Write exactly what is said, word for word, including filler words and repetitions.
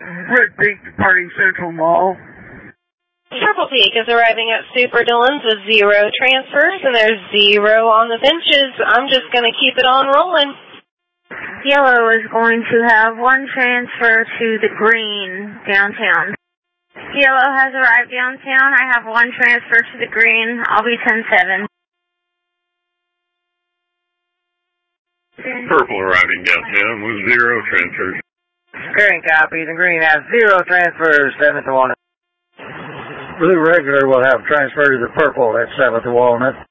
Red Peak departing Central Mall. Purple Peak is arriving at Super Dillon's with zero transfers, and there's zero on the benches. I'm just going to keep it on rolling. Yellow is going to have one transfer to the green downtown. Yellow has arrived downtown. I have one transfer to the green. I'll be ten seven. Purple arriving downtown with zero transfers. Green copy. The green has zero transfers, seven to one. Blue regular will have transfer to the purple at seventh Walnut.